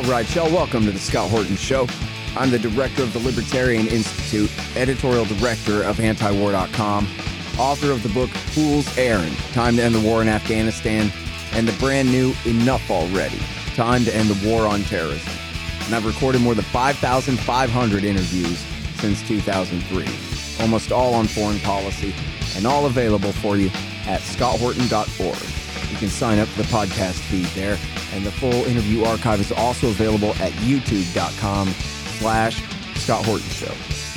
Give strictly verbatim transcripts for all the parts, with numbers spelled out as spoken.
right, y'all. Welcome to the Scott Horton Show. I'm the director of the Libertarian Institute, editorial director of anti war dot com, author of the book Fool's Errand, Time to End the War in Afghanistan, and the brand new Enough Already, Time to End the War on Terrorism. And I've recorded more than five thousand five hundred interviews since two thousand three, almost all on foreign policy, and all available for you at scott horton dot org. You can sign up for the podcast feed there, and the full interview archive is also available at youtube.com slash Scott Horton Show.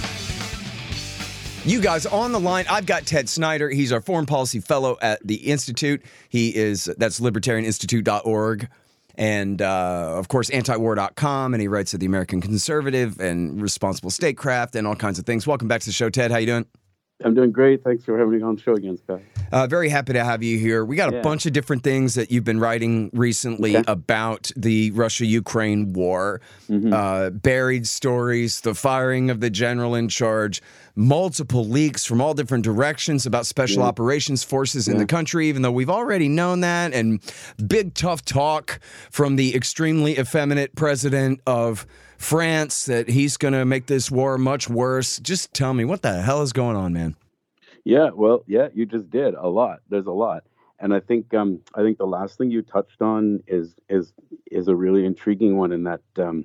You guys on the line, I've got Ted Snyder. He's our foreign policy fellow at the Institute. He is, that's libertarian institute dot org. And, uh, of course, anti war dot com, and he writes at the American Conservative and Responsible Statecraft and all kinds of things. Welcome back to the show, Ted. How you doing? I'm doing great. Thanks for having me on the show again, Scott. Uh, very happy to have you here. We got a yeah. bunch of different things that you've been writing recently okay. about the Russia-Ukraine war. Mm-hmm. Uh, buried stories, the firing of the general in charge, multiple leaks from all different directions about special yeah. operations forces yeah. in the country, even though we've already known that, and big tough talk from the extremely effeminate president of France that he's going to make this war much worse. Just tell me, what the hell is going on, man? Yeah, well, yeah, you just did a lot. There's a lot, and I think um, I think the last thing you touched on is is is a really intriguing one in that um,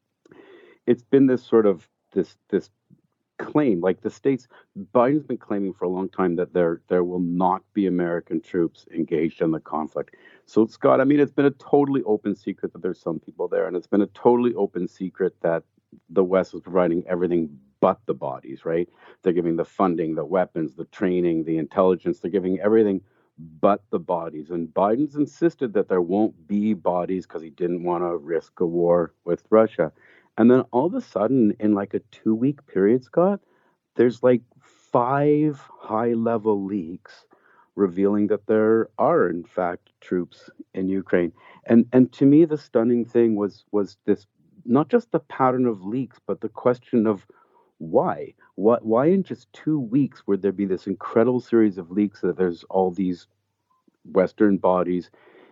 it's been this sort of this this claim, like the states. Biden's been claiming for a long time that there there will not be American troops engaged in the conflict. So, Scott, I mean, it's been a totally open secret that there's some people there, and it's been a totally open secret that the West is providing everything but the bodies, right? They're giving the funding, the weapons, the training, the intelligence. They're giving everything but the bodies. And Biden's insisted that there won't be bodies because he didn't want to risk a war with Russia. And then all of a sudden, in like a two-week period, Scott, there's like five high-level leaks revealing that there are, in fact, troops in Ukraine. And and to me, the stunning thing was was this, not just the pattern of leaks, but the question of why? What, why in just two weeks would there be this incredible series of leaks that there's all these Western bodies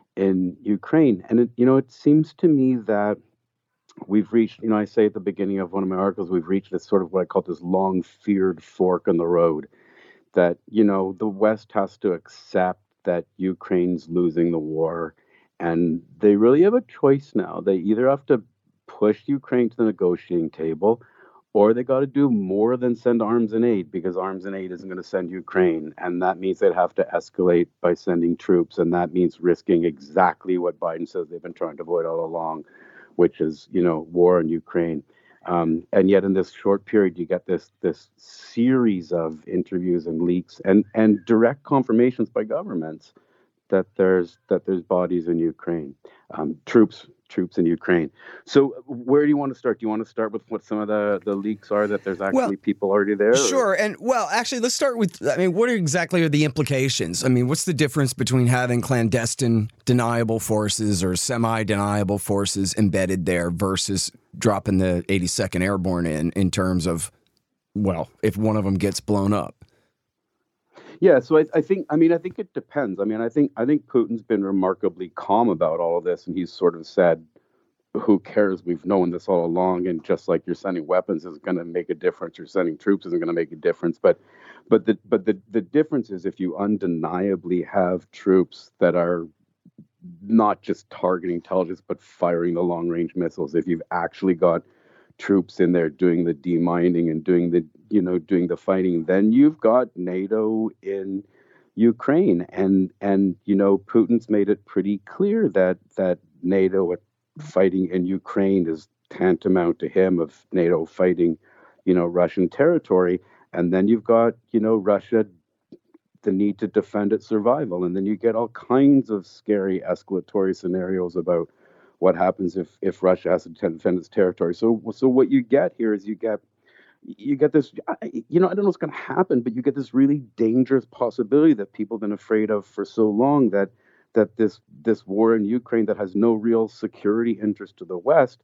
in Ukraine? And, it, you know, it seems to me that we've reached, you know, I say at the beginning of one of my articles, we've reached this sort of what I call this long feared fork in the road, that, you know, the West has to accept that Ukraine's losing the war. And they really have a choice now. They either have to push Ukraine to the negotiating table, or they got to do more than send arms and aid, because arms and aid isn't going to send Ukraine. And that means they'd have to escalate by sending troops. And that means risking exactly what Biden says they've been trying to avoid all along, which is, you know, war in Ukraine. Um, and yet in this short period, you get this this series of interviews and leaks and, and direct confirmations by governments that there's that there's bodies in Ukraine, um, troops troops in Ukraine. So where do you want to start? Do you want to start with what some of the, the leaks are, that there's actually well, people already there? Sure. Or? And well, actually, let's start with, I mean, what are exactly are the implications? I mean, what's the difference between having clandestine deniable forces or semi-deniable forces embedded there versus dropping the eighty-second Airborne in, in terms of, well, if one of them gets blown up? Yeah, so I, I think, I mean, I think it depends. I mean, I think I think Putin's been remarkably calm about all of this, and he's sort of said, who cares? We've known this all along, and just like you're sending weapons isn't going to make a difference, you're sending troops isn't going to make a difference. But but the but the, the difference is if you undeniably have troops that are not just targeting intelligence, but firing the long-range missiles, if you've actually got troops in there doing the demining and doing the, you know, doing the fighting, then you've got NATO in Ukraine. And, and, you know, Putin's made it pretty clear that, that NATO fighting in Ukraine is tantamount to him of NATO fighting, you know, Russian territory. And then you've got, you know, Russia, the need to defend its survival. And then you get all kinds of scary escalatory scenarios about what happens if, if Russia has to defend its territory. So so what you get here is you get you get this, you know, I don't know what's going to happen, but you get this really dangerous possibility that people have been afraid of for so long, that that this this war in Ukraine that has no real security interest to the West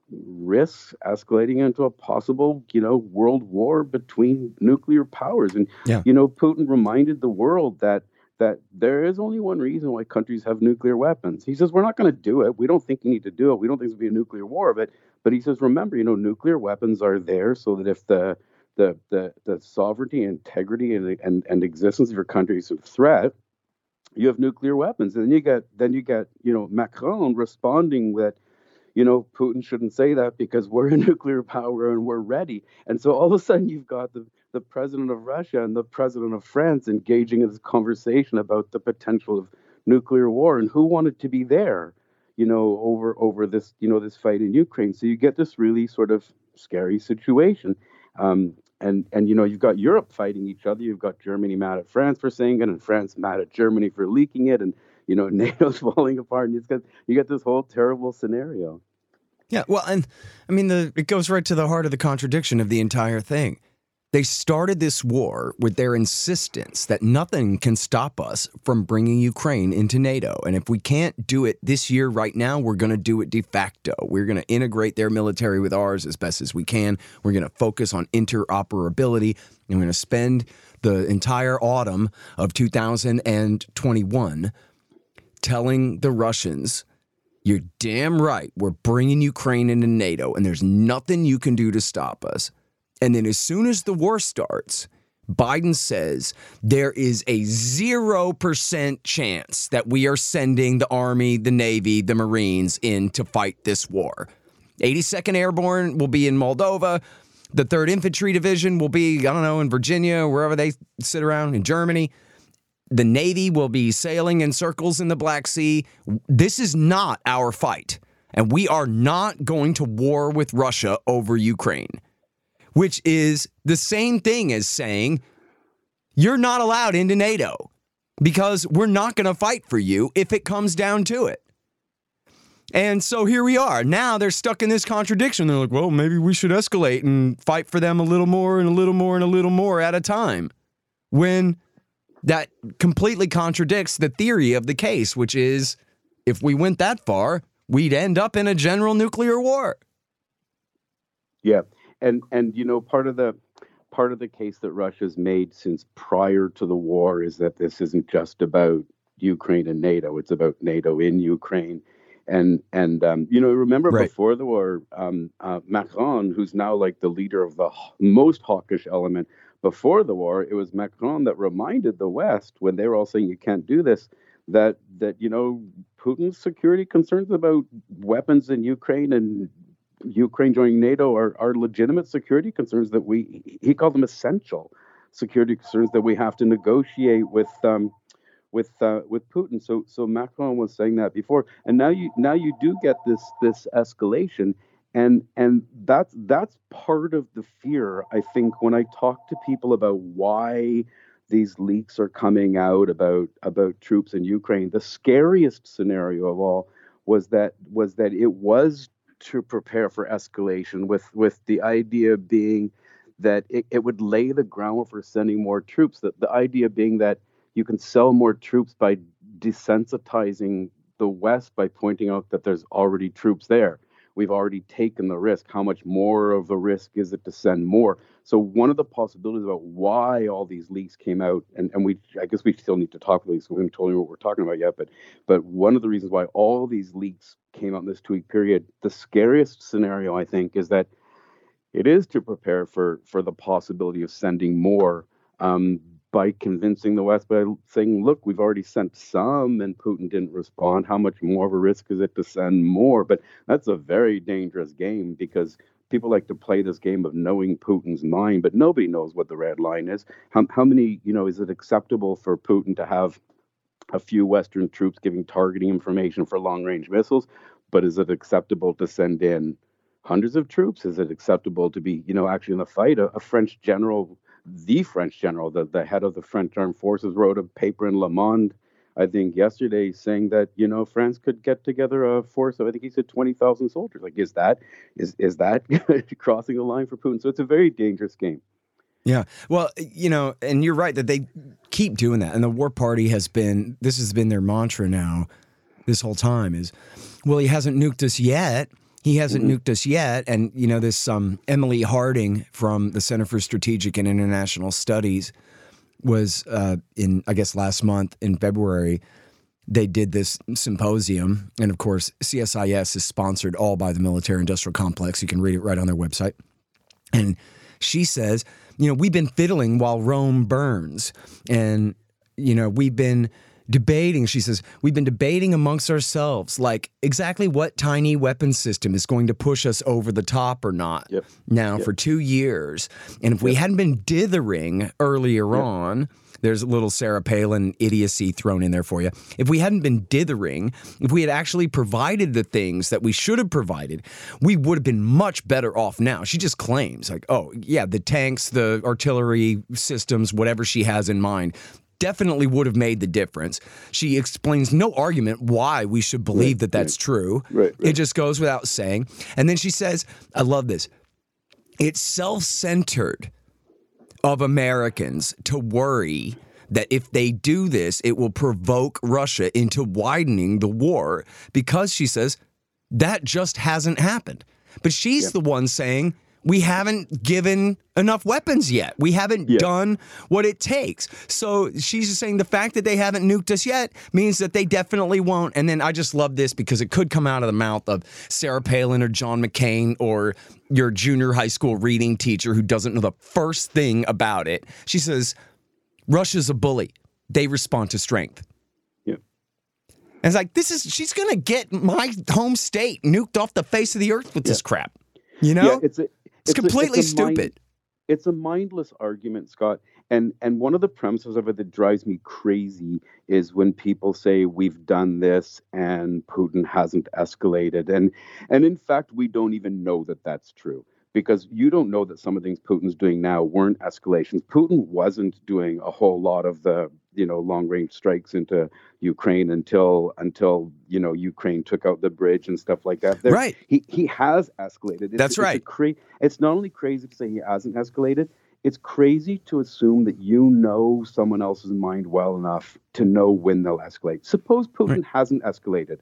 risks escalating into a possible, you know, world war between nuclear powers. And, yeah. you know, Putin reminded the world that that there is only one reason why countries have nuclear weapons. He says, we're not going to do it. We don't think you need to do it. We don't think it's going to be a nuclear war. But but he says, remember, you know, nuclear weapons are there so that if the the the, the sovereignty, integrity, and, and and existence of your country is a threat, you have nuclear weapons. And then you get then you get you know Macron responding that, you know, Putin shouldn't say that because we're a nuclear power and we're ready. And so all of a sudden you've got the, the president of Russia and the president of France engaging in this conversation about the potential of nuclear war and who wanted to be there, you know, over over this, you know, this fight in Ukraine. So you get this really sort of scary situation. Um, and, and, you know, you've got Europe fighting each other. You've got Germany mad at France for saying it and France mad at Germany for leaking it. And, you know, NATO's falling apart, and it's got, you get this whole terrible scenario. Yeah, well, and I mean, the it goes right to the heart of the contradiction of the entire thing. They started this war with their insistence that nothing can stop us from bringing Ukraine into NATO. And if we can't do it this year right now, we're going to do it de facto. We're going to integrate their military with ours as best as we can. We're going to focus on interoperability. And we're going to spend the entire autumn of two thousand twenty-one telling the Russians, you're damn right, we're bringing Ukraine into NATO, and there's nothing you can do to stop us. And then as soon as the war starts, Biden says there is a zero percent chance that we are sending the Army, the Navy, the Marines in to fight this war. eighty-second Airborne will be in Moldova. The third Infantry Division will be, I don't know, in Virginia, wherever they sit around, in Germany. The Navy will be sailing in circles in the Black Sea. This is not our fight. And we are not going to war with Russia over Ukraine, which is the same thing as saying you're not allowed into NATO because we're not going to fight for you if it comes down to it. And so here we are. Now they're stuck in this contradiction. They're like, well, maybe we should escalate and fight for them a little more and a little more and a little more at a time, when that completely contradicts the theory of the case, which is if we went that far, we'd end up in a general nuclear war. Yeah. And, and you know, part of the part of the case that Russia's made since prior to the war is that this isn't just about Ukraine and NATO. It's about NATO in Ukraine. And, and um, you know, remember right. before the war, um, uh, Macron, who's now like the leader of the most hawkish element, before the war, it was Macron that reminded the West, when they were all saying you can't do this, that, that you know, Putin's security concerns about weapons in Ukraine and Ukraine joining NATO are, are legitimate security concerns that we, he called them essential security concerns that we have to negotiate with um, with uh, with Putin. So so Macron was saying that before, and now you now you do get this this escalation. And and that's that's part of the fear, I think, when I talk to people about why these leaks are coming out about about troops in Ukraine. The scariest scenario of all was that was that it was to prepare for escalation, with with the idea being that it, it would lay the ground for sending more troops. That the idea being that you can sell more troops by desensitizing the West by pointing out that there's already troops there. We've already taken the risk. How much more of a risk is it to send more? So one of the possibilities about why all these leaks came out, and, and we, I guess we still need to talk about these. We haven't told you what we're talking about yet, but but one of the reasons why all these leaks came out in this two-week period, the scariest scenario, I think, is that it is to prepare for for the possibility of sending more, um, by convincing the West, by saying, look, we've already sent some and Putin didn't respond. How much more of a risk is it to send more? But that's a very dangerous game, because people like to play this game of knowing Putin's mind, but nobody knows what the red line is. How, how many, you know, is it acceptable for Putin to have a few Western troops giving targeting information for long-range missiles? But is it acceptable to send in hundreds of troops? Is it acceptable to be, you know, actually in the fight? A, a French general, the French general, the, the head of the French armed forces, wrote a paper in Le Monde, I think yesterday, saying that, you know, France could get together a force of, I think he said twenty thousand soldiers. Like, is that, is, is that crossing the line for Putin? So it's a very dangerous game. Yeah. Well, you know, and you're right that they keep doing that. And the War Party has been, this has been their mantra now this whole time is, well, he hasn't nuked us yet. He hasn't mm-hmm. nuked us yet. And, you know, this um, Emily Harding from the Center for Strategic and International Studies was uh, in, I guess, last month in February. They did this symposium, and of course, C S I S is sponsored all by the military industrial complex. You can read it right on their website. And she says, you know, we've been fiddling while Rome burns. And, you know, we've been debating, she says, we've been debating amongst ourselves, like exactly what tiny weapon system is going to push us over the top or not. Yep. Now Yep. for two years. And if we Yep. hadn't been dithering earlier Yep. on, there's a little Sarah Palin idiocy thrown in there for you. If we hadn't been dithering, if we had actually provided the things that we should have provided, we would have been much better off now. She just claims like, oh, yeah, the tanks, the artillery systems, whatever she has in mind, definitely would have made the difference. She explains no argument why we should believe Right, that that's right. true. Right, right. It just goes without saying. And then she says, I love this, it's self-centered of Americans to worry that if they do this, it will provoke Russia into widening the war because, she says, that just hasn't happened. But she's Yeah. the one saying, we haven't given enough weapons yet. We haven't Yeah. done what it takes. So she's just saying the fact that they haven't nuked us yet means that they definitely won't. And then I just love this because it could come out of the mouth of Sarah Palin or John McCain or your junior high school reading teacher who doesn't know the first thing about it. She says, Russia's a bully. They respond to strength. Yeah. And it's like, this is, she's going to get my home state nuked off the face of the earth with this crap. You know? Yeah, it's a, It's a- completely it's a mind- stupid. it's a mindless argument, Scott. And and one of the premises of it that drives me crazy is when people say we've done this and Putin hasn't escalated. And and in fact, we don't even know that that's true, because you don't know that some of the things Putin's doing now weren't escalations. Putin wasn't doing a whole lot of the, you know, long range strikes into Ukraine until until you know Ukraine took out the bridge and stuff like that. There- Right. He he has escalated. It's, That's it's a right. cra- it's not only crazy to say he hasn't escalated. It's crazy to assume that you know someone else's mind well enough to know when they'll escalate. Suppose Putin Right. hasn't escalated.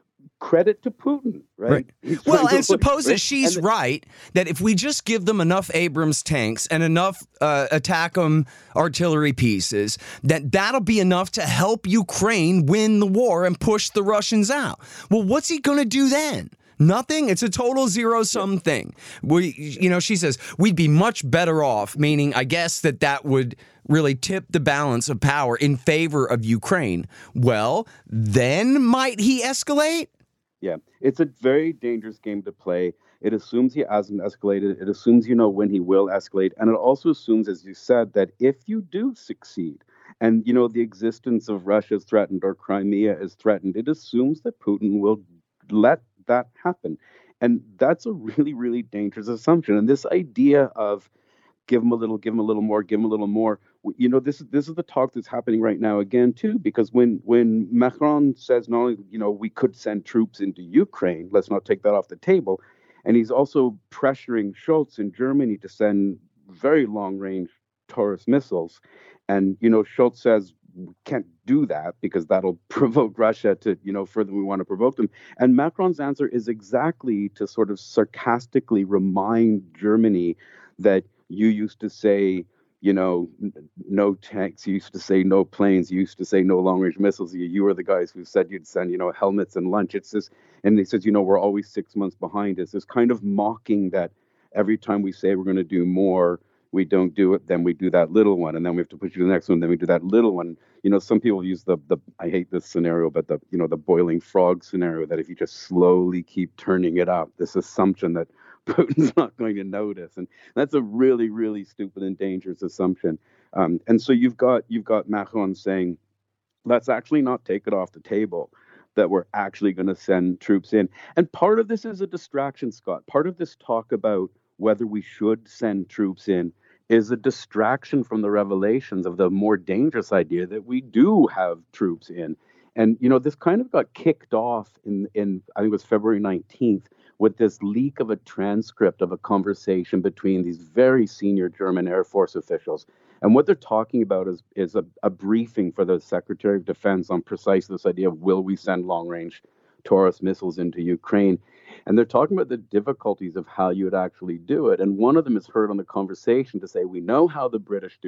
Credit to Putin, right? Right. He's Well, trying to- and suppose right? that she's And- right, that if we just give them enough Abrams tanks and enough uh, attack 'em artillery pieces, that that'll be enough to help Ukraine win the war and push the Russians out. Well, what's he going to do then? Nothing. It's a total zero-sum thing. We, you know, she says we'd be much better off, meaning I guess that that would really tip the balance of power in favor of Ukraine. Well, then might he escalate? Yeah, it's a very dangerous game to play. It assumes he hasn't escalated. It assumes you know when he will escalate. And it also assumes, as you said, that if you do succeed and, you know, the existence of Russia is threatened or Crimea is threatened, it assumes that Putin will let that happen. And that's a really, really dangerous assumption. And this idea of give them a little, give them a little more, give them a little more. You know, this is this is the talk that's happening right now again, too, because when when Macron says not only, you know, we could send troops into Ukraine, let's not take that off the table. And he's also pressuring Scholz in Germany to send very long range Taurus missiles. And, you know, Scholz says, we can't do that because that'll provoke Russia to, you know, further we want to provoke them. And Macron's answer is exactly to sort of sarcastically remind Germany that you used to say, you know, n- no tanks, you used to say no planes, you used to say no long range missiles. You, you were the guys who said you'd send, you know, helmets and lunch. It's this, and he says, you know, we're always six months behind. It's this kind of mocking that every time we say we're going to do more, we don't do it, then we do that little one, and then we have to push you to the next one, then we do that little one. You know, some people use the the I hate this scenario, but the you know the boiling frog scenario, that if you just slowly keep turning it up, this assumption that Putin's not going to notice, and that's a really really stupid and dangerous assumption. Um, and so you've got you've got Macron saying, let's actually not take it off the table, that we're actually going to send troops in. And part of this is a distraction, Scott. Part of this talk about whether we should send troops in is a distraction from the revelations of the more dangerous idea that we do have troops in. And, you know, this kind of got kicked off in, in I think it was February nineteenth, with this leak of a transcript of a conversation between these very senior German Air Force officials. And what they're talking about is, is a, a briefing for the Secretary of Defense on precisely this idea of, will we send long-range Taurus missiles into Ukraine? And they're talking about the difficulties of how you would actually do it. And one of them is heard on the conversation to say, we know how the British do it.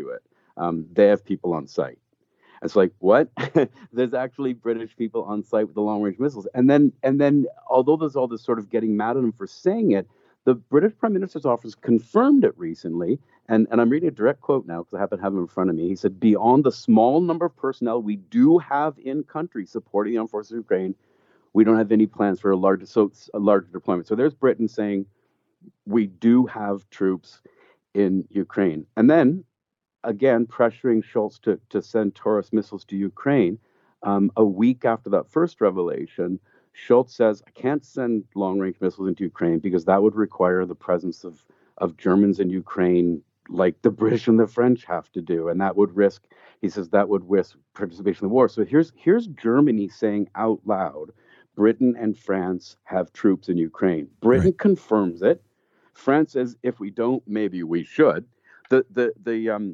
Um, they have people on site. It's like, what? There's actually British people on site with the long-range missiles. And then, and then, although there's all this sort of getting mad at him for saying it, the British Prime Minister's office confirmed it recently. And, and I'm reading a direct quote now because I happen to have him in front of me. He said, beyond the small number of personnel we do have in country supporting the armed forces of Ukraine, we don't have any plans for a larger, so a larger deployment. So there's Britain saying we do have troops in Ukraine. And then, again, pressuring Schultz to, to send Taurus missiles to Ukraine. Um, a week after that first revelation, Schultz says, I can't send long-range missiles into Ukraine because that would require the presence of, of Germans in Ukraine like the British and the French have to do. And that would risk, he says, that would risk participation in the war. So here's, here's Germany saying out loud, Britain and France have troops in Ukraine. Britain right. confirms it. France says, if we don't, maybe we should. The, the, the, um,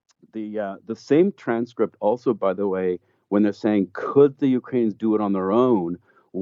The uh, the same transcript also, by the way, when they're saying, could the Ukrainians do it on their own?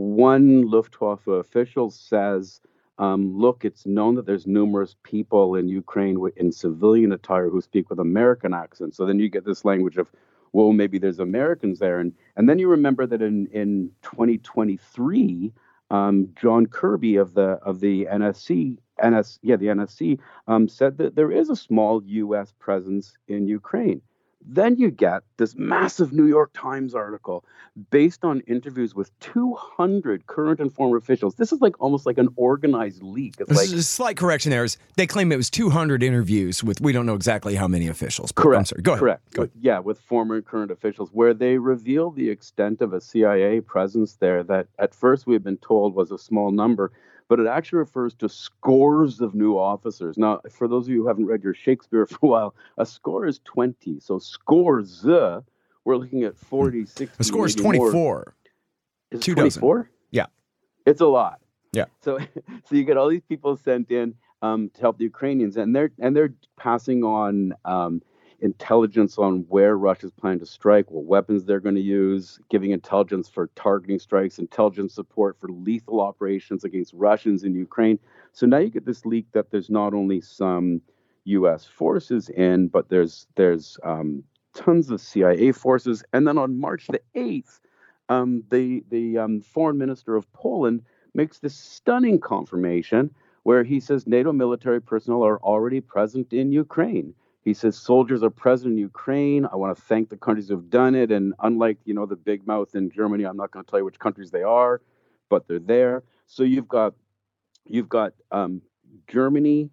One Luftwaffe official says, um, look, it's known that there's numerous people in Ukraine in civilian attire who speak with American accents. So then you get this language of, well, maybe there's Americans there. And and then you remember that in, in twenty twenty-three, um, John Kirby of the of the N S C N S, yeah, the N S C um, said that there is a small U S presence in Ukraine. Then you get this massive New York Times article based on interviews with two hundred current and former officials. This is like almost like an organized leak. It's like, slight correction there is they claim it was two hundred interviews with we don't know exactly how many officials. But correct. I'm sorry. Go ahead. Correct. Go ahead. With, yeah, with former and current officials, where they reveal the extent of a C I A presence there that at first we had been told was a small number. But it actually refers to scores of new officers. Now, for those of you who haven't read your Shakespeare for a while, a score is twenty. So scores, uh, we're looking at forty, sixty. A score is twenty-four. Is it Two twenty-four? dozen. Yeah. It's a lot. Yeah. So so you get all these people sent in um, to help the Ukrainians, and they're and they're passing on um, intelligence on where Russia's planning to strike, what weapons they're going to use, giving intelligence for targeting strikes, intelligence support for lethal operations against Russians in Ukraine. So now you get this leak that there's not only some U S forces in, but there's there's um, tons of C I A forces. And then on March the eighth, um, the the um, foreign minister of Poland makes this stunning confirmation where he says NATO military personnel are already present in Ukraine. He says soldiers are present in Ukraine. I want to thank the countries who have done it. And unlike, you know, the big mouth in Germany, I'm not going to tell you which countries they are, but they're there. So you've got you've got um, Germany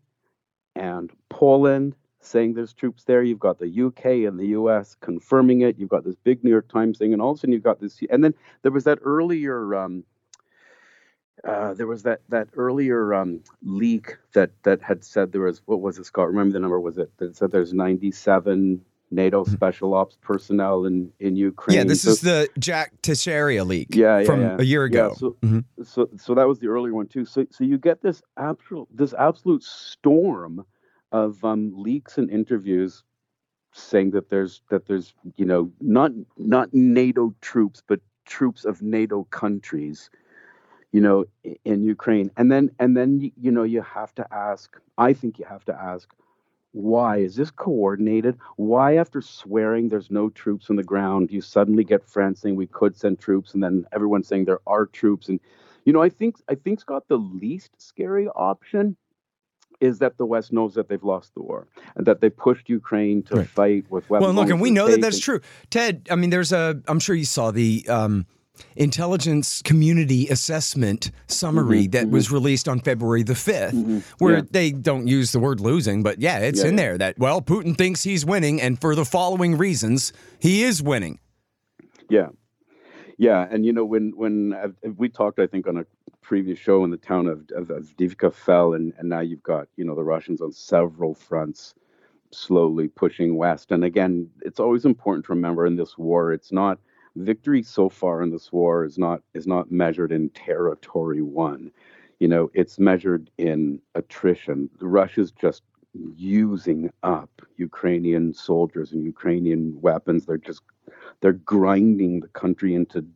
and Poland saying there's troops there. You've got the U K and the U S confirming it. You've got this big New York Times thing, and all of a sudden you've got this. And then there was that earlier. Um, Uh, there was that that earlier um, leak that that had said there was, what was it, Scott? Remember the number? Was it that said there's ninety-seven NATO special ops personnel in, in Ukraine? Yeah, this so, is the Jack Teixeira leak yeah, yeah, from yeah. a year ago. Yeah, so, mm-hmm. so so that was the earlier one too. So so you get this absolute this absolute storm of um, leaks and interviews saying that there's that there's you know not not NATO troops but troops of NATO countries, you know, in Ukraine. And then, and then, you know, you have to ask, I think you have to ask, why is this coordinated? Why, after swearing there's no troops on the ground, you suddenly get France saying we could send troops, and then everyone saying there are troops? And, you know, I think, I think, Scott, the least scary option is that the West knows that they've lost the war and that they pushed Ukraine to right. fight with weapons. Well, look, and we know that that's and, true. Ted, I mean, there's a, I'm sure you saw the, um, intelligence community assessment summary mm-hmm, that mm-hmm. was released on February the fifth, mm-hmm, where yeah. they don't use the word losing, but yeah, it's yeah, in yeah. there that, well, Putin thinks he's winning, and for the following reasons, he is winning. Yeah. Yeah. And, you know, when when uh, we talked, I think, on a previous show when the town of, of, of Avdiivka fell, and, and now you've got, you know, the Russians on several fronts slowly pushing west. And again, it's always important to remember in this war, it's not victory so far in this war is not is not measured in territory won. You know, it's measured in attrition. Russia's just using up Ukrainian soldiers and Ukrainian weapons. They're just they're grinding the country into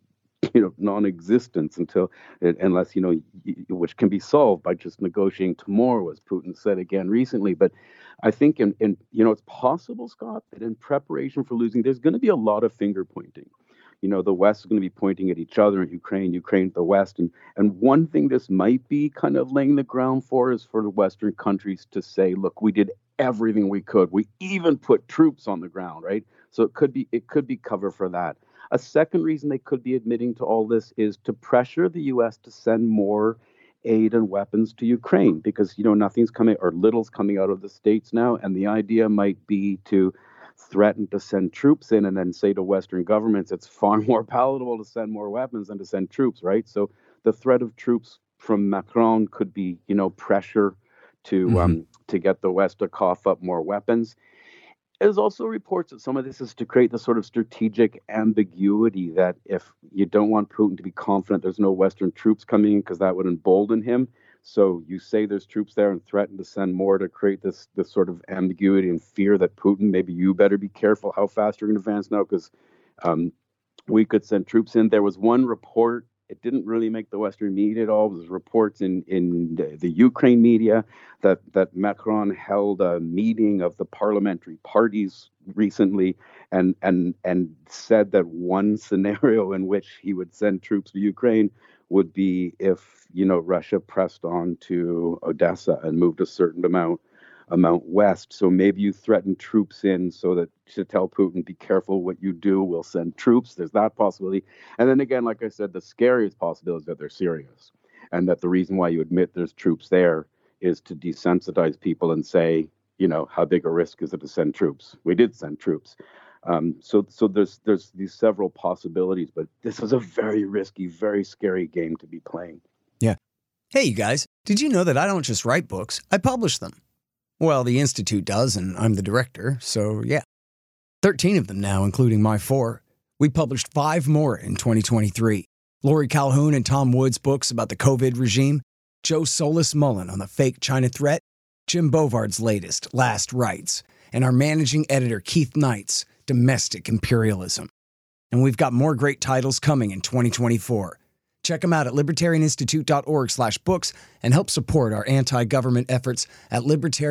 you know, non-existence until, unless, you know, which can be solved by just negotiating tomorrow, as Putin said again recently. But I think, in, in you know, it's possible, Scott, that in preparation for losing, there's going to be a lot of finger pointing. You know, the West is going to be pointing at each other, at Ukraine, Ukraine at the West. And, and one thing this might be kind of laying the ground for is for the Western countries to say, look, we did everything we could. We even put troops on the ground, right? So it could be it could be cover for that. A second reason they could be admitting to all this is to pressure the U S to send more aid and weapons to Ukraine, because, you know, nothing's coming or little's coming out of the States now. And the idea might be to threaten to send troops in and then say to Western governments, it's far more palatable to send more weapons than to send troops, right? So the threat of troops from Macron could be, you know, pressure to mm-hmm. um, to get the West to cough up more weapons. There's also reports that some of this is to create the sort of strategic ambiguity that if you don't want Putin to be confident there's no Western troops coming in because that would embolden him. So you say there's troops there and threaten to send more to create this this sort of ambiguity and fear that Putin, maybe you better be careful how fast you're going to advance now, because um, we could send troops in. There was one report. It didn't really make the Western media at all. It was reports in, in the, the Ukraine media that, that Macron held a meeting of the parliamentary parties recently and, and, and said that one scenario in which he would send troops to Ukraine would be if, you know, Russia pressed on to Odessa and moved a certain amount amount west. So maybe you threaten troops in so that to tell Putin, be careful what you do, we'll send troops. There's that possibility. And then again, like I said, the scariest possibility is that they're serious and that the reason why you admit there's troops there is to desensitize people and say, you know, how big a risk is it to send troops? We did send troops. Um, so so there's there's these several possibilities, but this is a very risky, very scary game to be playing. Yeah. Hey, you guys, did you know that I don't just write books, I publish them? Well, the Institute does, and I'm the director, so yeah. thirteen of them now, including my four. We published five more in twenty twenty-three. Lori Calhoun and Tom Wood's books about the COVID regime, Joe Solis Mullen on the fake China threat, Jim Bovard's latest, Last Rites, and our managing editor, Keith Knight's Domestic Imperialism. And we've got more great titles coming in twenty twenty-four. Check them out at libertarianinstitute.org slash books and help support our anti-government efforts at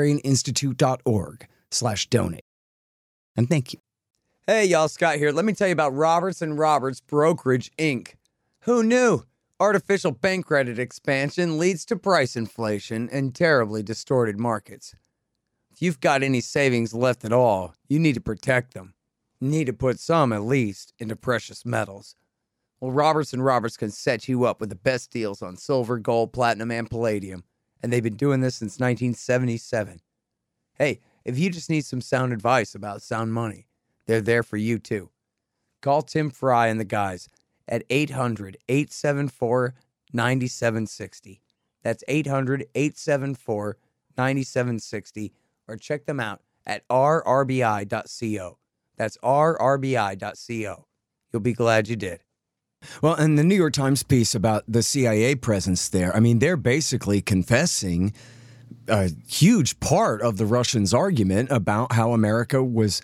libertarianinstitute.org slash donate. And thank you. Hey, y'all, Scott here. Let me tell you about Roberts and Roberts Brokerage, Incorporated. Who knew? Artificial bank credit expansion leads to price inflation and terribly distorted markets. If you've got any savings left at all, you need to protect them. You need to put some, at least, into precious metals. Well, Roberts and Roberts can set you up with the best deals on silver, gold, platinum, and palladium, and they've been doing this since nineteen seventy-seven. Hey, if you just need some sound advice about sound money, they're there for you too. Call Tim Fry and the guys at eight hundred, eight seven four, nine seven six zero. That's eight hundred, eight seven four, nine seven six zero, or check them out at r r b i dot co. That's r r b i dot co. You'll be glad you did. Well, and the New York Times piece about the C I A presence there, I mean, they're basically confessing a huge part of the Russians' argument about how America was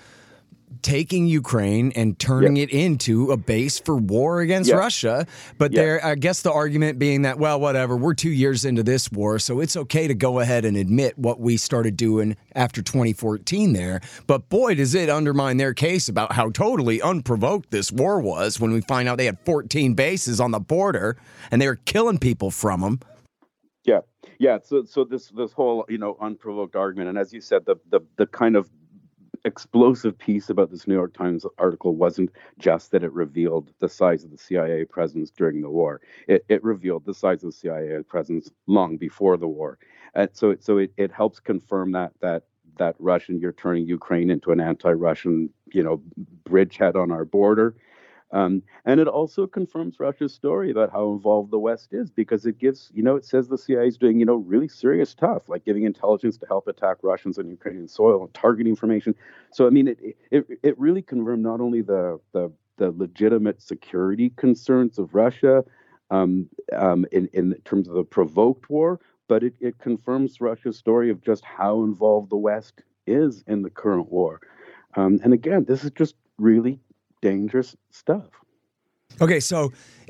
taking Ukraine and turning yep. it into a base for war against yep. Russia. But yep. there, I guess the argument being that, well, whatever, we're two years into this war, so it's okay to go ahead and admit what we started doing after twenty fourteen there. But boy, does it undermine their case about how totally unprovoked this war was when we find out they had fourteen bases on the border and they were killing people from them. Yeah, yeah. So, so this this whole you know unprovoked argument, and as you said, the the the kind of explosive piece about this New York Times article wasn't just that it revealed the size of the C I A presence during the war. It, it revealed the size of the C I A presence long before the war. And so, it, so it, it helps confirm that that that Russian, you're turning Ukraine into an anti-Russian, you know, bridgehead on our border. Um, and it also confirms Russia's story about how involved the West is, because it gives, you know, it says the C I A is doing, you know, really serious stuff, like giving intelligence to help attack Russians on Ukrainian soil and targeting information. So, I mean, it it, it really confirmed not only the, the the legitimate security concerns of Russia um, um, in, in terms of the provoked war, but it, it confirms Russia's story of just how involved the West is in the current war. Um, and again, this is just really dangerous stuff. Okay, so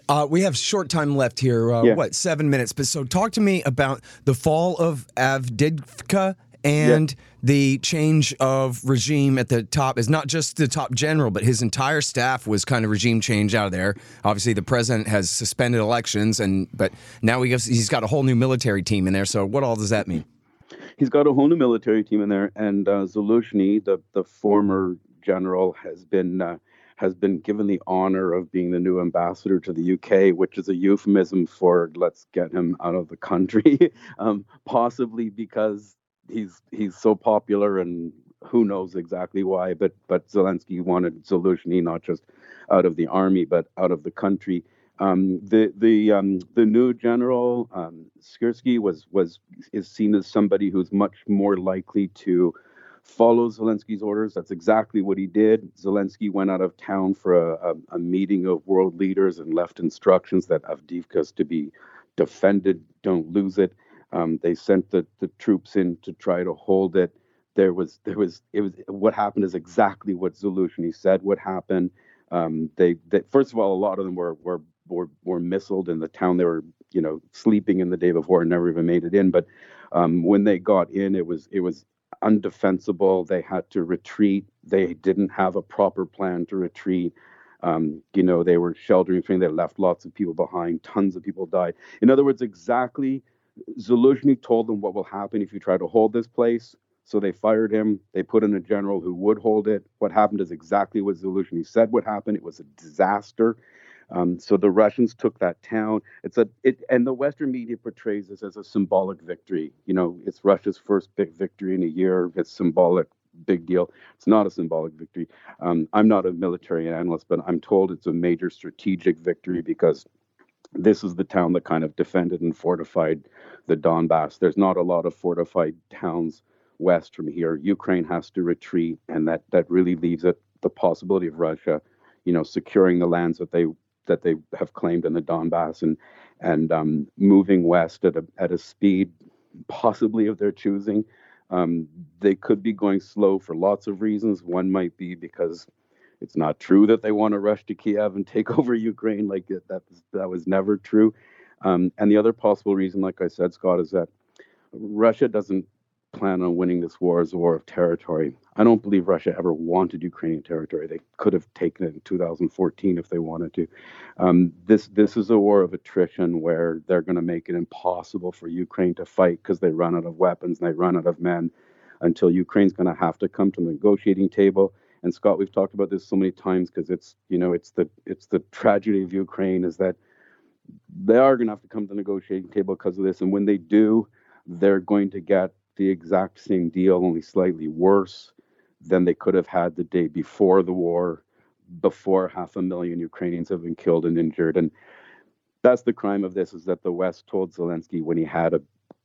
Uh, we have short time left here. Uh, Yeah. What, seven minutes? But so talk to me about the fall of Avdiivka and Yeah. the change of regime at the top. Is not just the top general, but his entire staff was kind of regime change out of there. Obviously, the president has suspended elections, and but now he has, he's got a whole new military team in there. So what all does that mean? He's got a whole new military team in there, and uh, Zaluzhny, the the former general, has been uh, has been given the honor of being the new ambassador to the U K, which is a euphemism for let's get him out of the country, um, possibly because he's he's so popular, and who knows exactly why. But but Zelensky wanted Zaluzhny not just out of the army, but out of the country. Um, the the um, the new general um, Skirsky was was is seen as somebody who's much more likely to follow Zelensky's orders. That's exactly what he did. Zelensky went out of town for a, a, a meeting of world leaders and left instructions that Avdiivka is to be defended. Don't lose it. Um, they sent the, the troops in to try to hold it. There was there was it was what happened is exactly what Zaluzhny said would happen. Um, they, they first of all, a lot of them were were were were missiled in the town. They were you know sleeping in the day before and never even made it in. But um, when they got in, it was it was undefensible. They had to retreat. They didn't have a proper plan to retreat. Um, you know, they were sheltering. They left lots of people behind. Tons of people died. In other words, exactly, Zaluzhny told them what will happen if you try to hold this place. So they fired him. They put in a general who would hold it. What happened is exactly what Zaluzhny said would happen. It was a disaster. Um, so the Russians took that town. It's a it, and the Western media portrays this as a symbolic victory. You know, it's Russia's first big victory in a year. It's symbolic, big deal. It's not a symbolic victory. Um, I'm not a military analyst, but I'm told it's a major strategic victory because this is the town that kind of defended and fortified the Donbass. There's not a lot of fortified towns west from here. Ukraine has to retreat, and that that really leaves it the possibility of Russia, you know, securing the lands that they that they have claimed in the Donbass and and um, moving west at a at a speed possibly of their choosing. Um, they could be going slow for lots of reasons. One might be because it's not true that they want to rush to Kiev and take over Ukraine. Like that that, that was never true. Um, and the other possible reason, like I said, Scott, is that Russia doesn't plan on winning this war as a war of territory. I don't believe Russia ever wanted Ukrainian territory. They could have taken it in two thousand fourteen if they wanted to. Um, this this is a war of attrition where they're going to make it impossible for Ukraine to fight because they run out of weapons and they run out of men until Ukraine's going to have to come to the negotiating table. And Scott, we've talked about this so many times because it's you know it's the it's the tragedy of Ukraine is that they are going to have to come to the negotiating table because of this. And when they do, they're going to get the exact same deal, only slightly worse than they could have had the day before the war, before half a million Ukrainians have been killed and injured. And that's the crime of this, is that the West told Zelensky when he had a,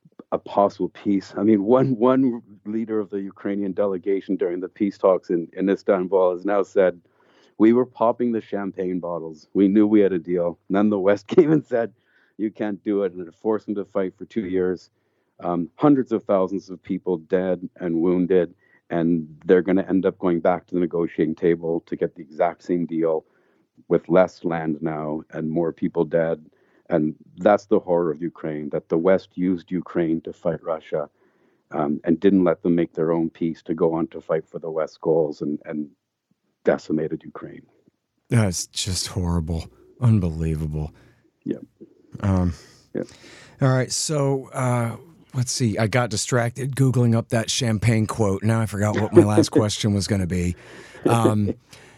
a possible peace. I mean, one one leader of the Ukrainian delegation during the peace talks in, in Istanbul has now said, we were popping the champagne bottles. We knew we had a deal. And then the West came and said, you can't do it. And it forced them to fight for two years. Um, hundreds of thousands of people dead and wounded, and they're going to end up going back to the negotiating table to get the exact same deal with less land now and more people dead. And that's the horror of Ukraine, that the West used Ukraine to fight Russia um, and didn't let them make their own peace to go on to fight for the West's goals and, and decimated Ukraine. That's just horrible. Unbelievable. Yeah. Um, yeah. All right. So, uh, let's see. I got distracted Googling up that champagne quote. Now I forgot what my last question was going to be. Um,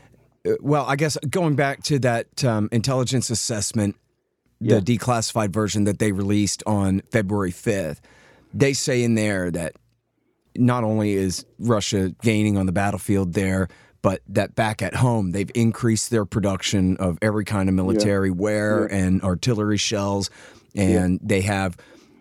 well, I guess going back to that um, intelligence assessment, the yeah. declassified version that they released on February fifth, they say in there that not only is Russia gaining on the battlefield there, but that back at home, they've increased their production of every kind of military yeah. wear yeah. and artillery shells, and yeah. they have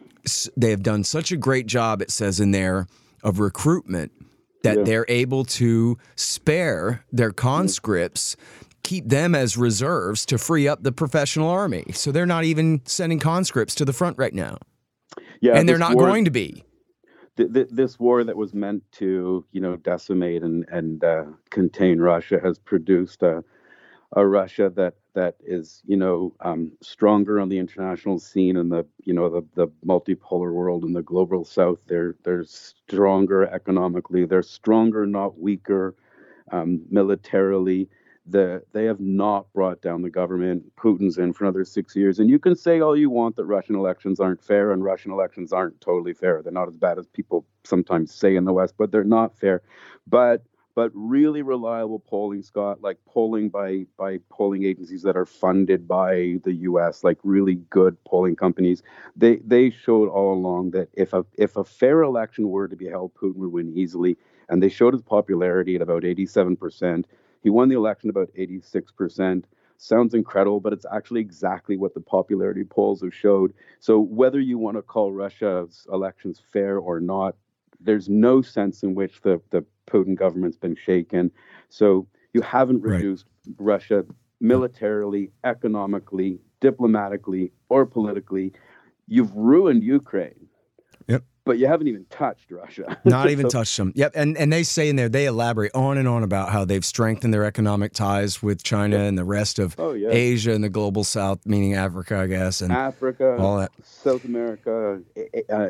they have done such a great job, it says in there, of recruitment that yeah. they're able to spare their conscripts, keep them as reserves to free up the professional army. So they're not even sending conscripts to the front right now. Yeah, and they're not war, going to be. Th- th- this war that was meant to, you know, decimate and, and uh, contain Russia has produced a, a Russia that that is, you know, um, stronger on the international scene and the, you know, the the multipolar world and the global south. They're they're stronger economically. They're stronger, not weaker, um, militarily. The, they have not brought down the government. Putin's in for another six years. And you can say all you want that Russian elections aren't fair, and Russian elections aren't totally fair. They're not as bad as people sometimes say in the West, but they're not fair. But but really reliable polling, Scott, like polling by by polling agencies that are funded by the U S, like really good polling companies, they they showed all along that if a if a fair election were to be held, Putin would win easily. And they showed his popularity at about eighty-seven percent. He won the election about eighty-six percent. Sounds incredible, but it's actually exactly what the popularity polls have showed. So whether you want to call Russia's elections fair or not, there's no sense in which the, the Putin government's been shaken. So you haven't reduced right. Russia militarily, economically, diplomatically, or politically. You've ruined Ukraine. Yep. But you haven't even touched Russia. Not even so, touched them. Yep. And and they say in there, they elaborate on and on about how they've strengthened their economic ties with China yeah. and the rest of oh, yeah. Asia and the global south, meaning Africa, I guess. And Africa, all that. South America, uh,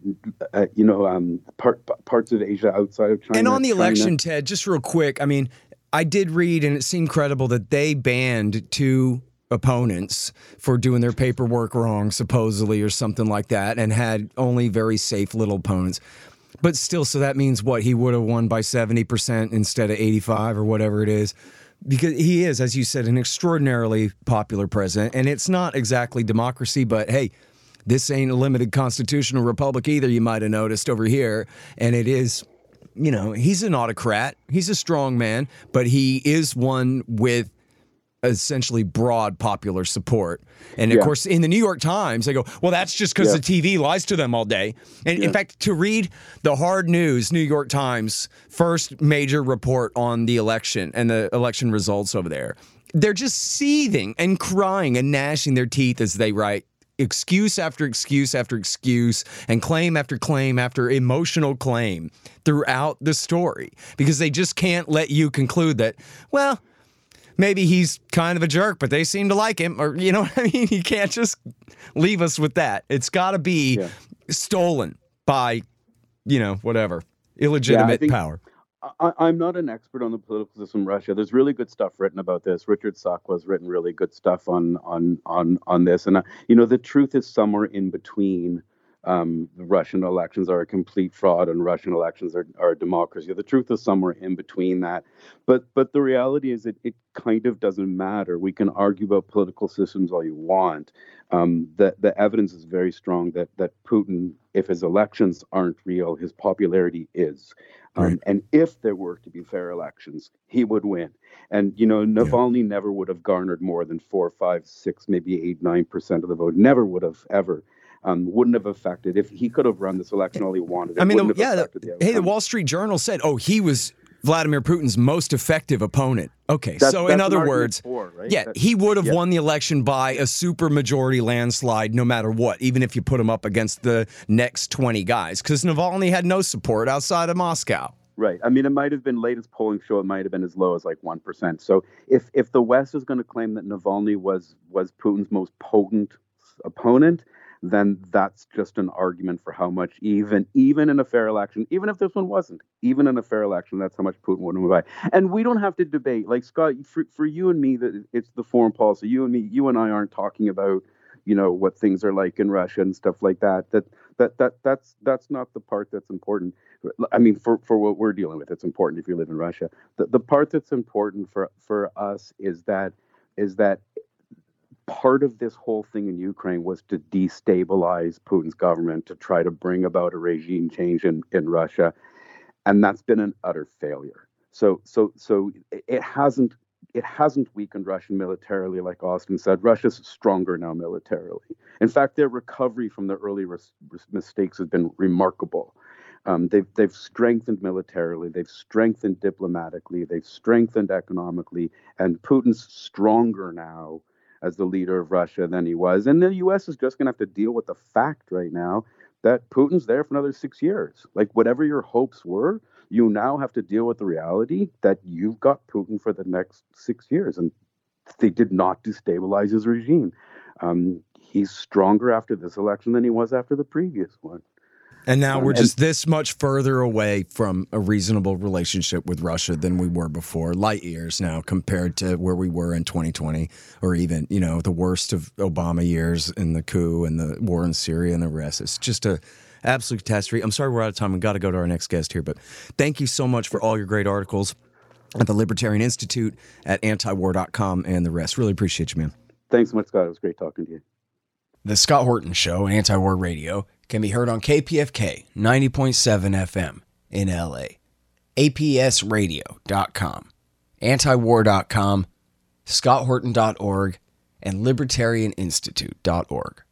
uh, you know, um, part, parts of Asia outside of China. And on the China. election, Ted, just real quick, I mean, I did read, and it seemed credible, that they banned two opponents for doing their paperwork wrong, supposedly, or something like that, and had only very safe little opponents. But still, so that means what? He would have won by seventy percent instead of eighty-five or whatever it is. Because he is, as you said, an extraordinarily popular president. And it's not exactly democracy, but hey, this ain't a limited constitutional republic either, you might have noticed over here. And it is, you know, he's an autocrat. He's a strong man, but he is one with essentially broad popular support. And of yeah. course, in the New York Times, they go, well, that's just because yeah. the T V lies to them all day. And yeah. in fact, to read the hard news, New York Times, first major report on the election and the election results over there, they're just seething and crying and gnashing their teeth as they write excuse after excuse after excuse and claim after claim after emotional claim throughout the story, because they just can't let you conclude that, well, maybe he's kind of a jerk, but they seem to like him. Or, you know what I mean? You can't just leave us with that. It's got to be yeah. stolen by, you know, whatever, illegitimate yeah, think, power. I, I'm not an expert on the political system in Russia. There's really good stuff written about this. Richard Sakwa has written really good stuff on on on on this. And, uh, you know, the truth is somewhere in between. Um, the Russian elections are a complete fraud and Russian elections are, are a democracy. The truth is somewhere in between that. But but the reality is that it kind of doesn't matter. We can argue about political systems all you want. Um, the, the evidence is very strong that that Putin, if his elections aren't real, his popularity is. Um, right. And if there were to be fair elections, he would win. And, you know, Navalny yeah. never would have garnered more than four, five, six, maybe eight, nine percent of the vote. Never would have ever. Um, wouldn't have affected if he could have run this election all he wanted. It I mean, the, have yeah. The, hey, the Wall Street Journal said, "Oh, he was Vladimir Putin's most effective opponent." Okay, that's, so that's in other words, for, right? yeah, that's, he would have yeah. won the election by a super majority landslide, no matter what, even if you put him up against the next twenty guys, because Navalny had no support outside of Moscow. Right. I mean, it might have been latest polling show. It might have been as low as like one percent. So if if the West is going to claim that Navalny was was Putin's most potent opponent, then that's just an argument for how much, even even in a fair election, even if this one wasn't, even in a fair election, that's how much Putin would win by. And we don't have to debate. Like, Scott, for, for you and me, that it's the foreign policy. You and me, you and I aren't talking about, you know, what things are like in Russia and stuff like that. That that that that's that's not the part that's important. I mean, for, for what we're dealing with, it's important if you live in Russia. The the part that's important for for us is that is that. Part of this whole thing in Ukraine was to destabilize Putin's government, to try to bring about a regime change in, in Russia. And that's been an utter failure. So so so it hasn't it hasn't weakened Russia militarily, like Austin said. Russia's stronger now militarily. In fact, their recovery from the early res- mistakes has been remarkable. Um, they've they've strengthened militarily, they've strengthened diplomatically, they've strengthened economically, and Putin's stronger now as the leader of Russia than he was. And the U S is just going to have to deal with the fact right now that Putin's there for another six years. Like, whatever your hopes were, you now have to deal with the reality that you've got Putin for the next six years. And they did not destabilize his regime. Um, he's stronger after this election than he was after the previous one. And now Um, we're and- just this much further away from a reasonable relationship with Russia than we were before, light years now compared to where we were in twenty twenty, or even, you know, the worst of Obama years and the coup and the war in Syria and the rest. It's just a absolute catastrophe. I'm sorry we're out of time. We've got to go to our next guest here, but thank you so much for all your great articles at the Libertarian Institute, at anti war dot com, and the rest. Really appreciate you, man. Thanks so much, Scott. It was great talking to you. The Scott Horton Show, Anti-War Radio, can be heard on K P F K ninety point seven F M in L A, A P S radio dot com, anti war dot com, scott horton dot org, and libertarian institute dot org.